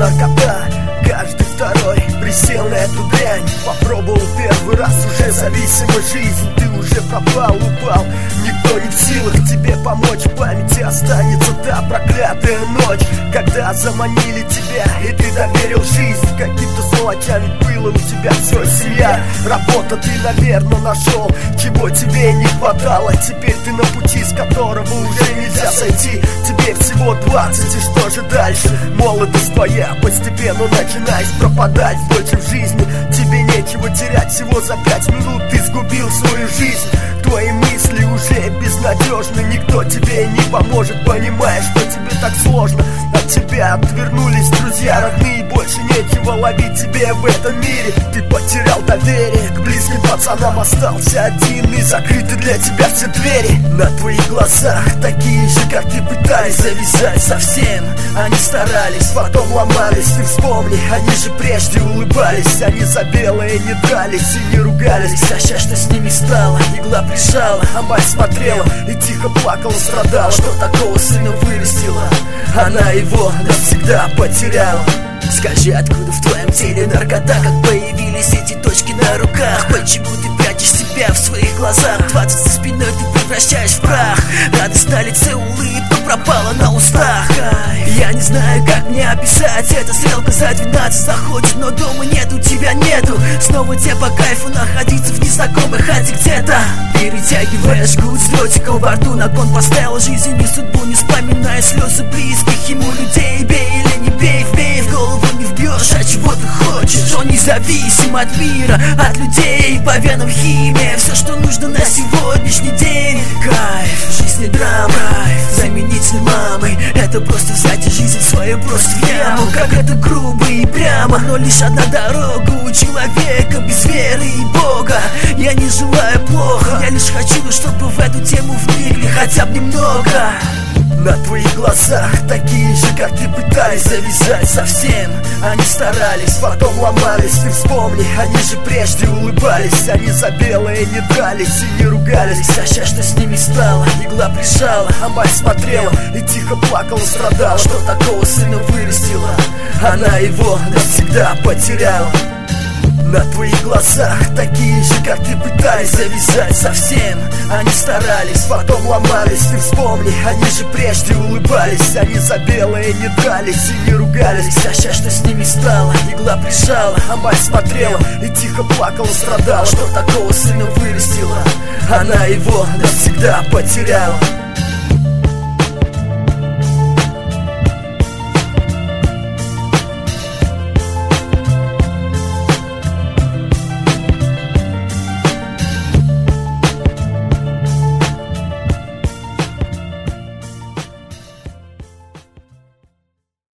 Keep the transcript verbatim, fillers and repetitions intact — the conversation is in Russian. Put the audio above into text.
наркота. Каждый второй присел на эту дрянь, попробовал первый раз, уже зависима жизнь. Ты уже пропал, упал, никто не в силах тебе помочь. В памяти останется та проклятая ночь, когда заманили тебя, и ты доверил жизнь каким-то сволочам. Было у тебя все, семья, работа, ты, наверное, нашел, чего тебе не хватало. Теперь ты на пути, с которого уже нельзя сойти. Тебе всего двадцать, и что же дальше? Молодость твоя постепенно начинаешь пропадать. Больше в жизни тебе нечего терять. Всего за пять минут ты сгубил свою жизнь. Твои мысли уже безнадежны, никто тебе не поможет. Понимаешь, что тебе так сложно, от тебя отвернулись друзья, родные. Больше нечего ловить тебе в этом мире. Ты потерял доверие к близким пацанам, остался один, и закрыты для тебя все двери. На твоих глазах такие же, как ты, пытались завязать совсем. Они старались, потом ломались. Ты вспомни, они же прежде улыбались. Они за белое не дрались и не ругались. А сейчас что с ними стало? Игла прижала, а мать смотрела и тихо плакала, страдала. Что такого сына вырастила? Она его навсегда потеряла. Скажи, откуда в твоем теле наркота? Как появились эти точки на руках? Почему ты прячешь себя в своих глазах? Двадцать за спиной ты превращаешь в прах. Радость на лице, улыбка пропала на устах. Я не знаю, как мне описать это. Стрелка за двенадцать заходит, но дома нету, тебя нету. Снова тебе по кайфу находиться в незнакомой хате где-то. Перетягиваешь грудь с летиком во рту. На кон поставил жизнь и судьбу, не вспоминая слезы близких ему людей. Бей или не бей, вбей в голову не вбьешь, а чего ты хочешь. Он независим от мира, от людей. По венам химия, все, что нужно на сегодняшний день. Кайф, жизнь не драма, кайф, заменить мамой. Это просто взять жизнь свою просто в яму. Как это грубо и прямо, но лишь одна дорога у человека без веры и Бога. Я не желаю плохо, я лишь хочу, чтобы в эту тему вникли хотя бы немного. На твоих глазах такие же, как ты, пытались завязать совсем. Они старались, потом ломались. Ты вспомни, они же прежде улыбались. Они за белое не дрались и не ругались. А сейчас что с ними стало? Игла прижала, а мать смотрела и тихо плакала, страдала. Что такого сына вырастила? Она его навсегда потеряла. На твоих глазах такие же, как ты, пытались завязать совсем. Они старались, потом ломались. Ты вспомни, они же прежде улыбались. Они за белое не дрались и не ругались. А сейчас что с ними стало? Игла прижала, а мать смотрела и тихо плакала, страдала. Что такого сына вырастила? Она его навсегда потеряла.